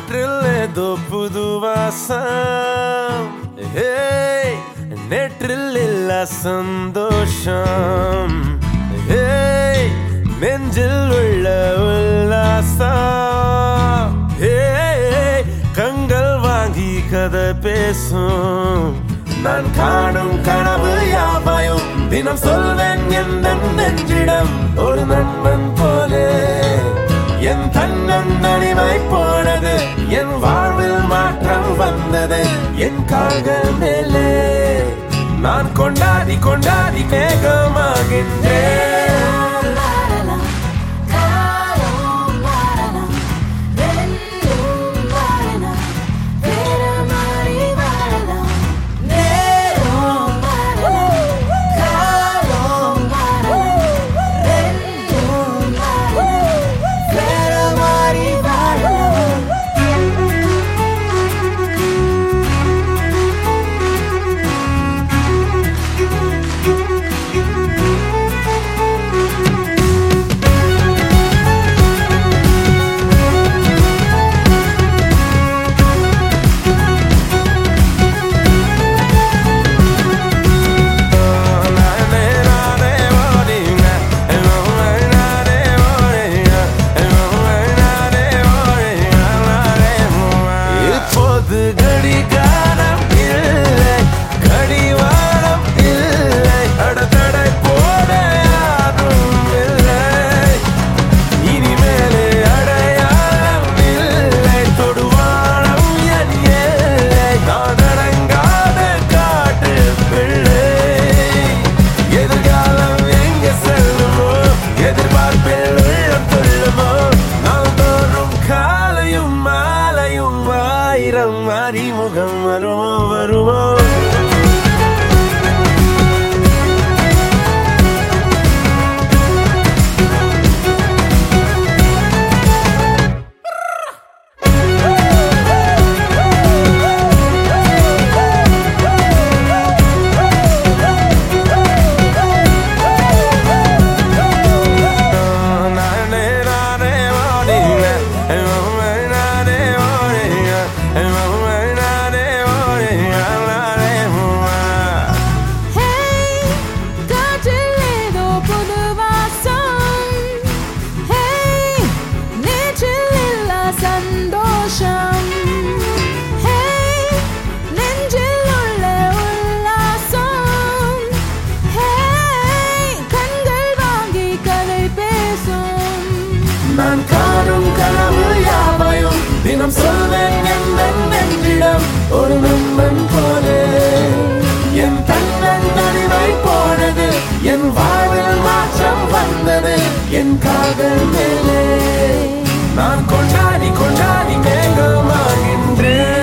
காற்றில் ஏதோ புது வாசம் நேற்றில் இல்ல சந்தோஷம் நெஞ்சில் உள்ள உல்லாசம் கண்கள் வாங்கி கதை பேசும் நான் காணும் கனவு யாவையும் தினம் சொல்வேன் எந்த நெஞ்சிடம் ஒரு நண்பன் போலே என் தன்னன் தனிமை போனது என் வாழ்வில் மாற்றம் வந்தது என் கால்கள் மேலே நான் கொண்டாடி கொண்டாடி மேகமாகின்றேன் அறிமுகம் வருமோ வருமோ நான் காணும் கனவு யாவையும் தினம் சொல்வேன் எந்த நெஞ்சிடம் ஒரு நண்பன் போலே என் தன்னன் தனிமை போனது என் வாழ்வில் மாற்றம் வந்தது என் காதல் மேலே நான் கொண்டாடி கொண்டாடி மேகமாகின்றேன்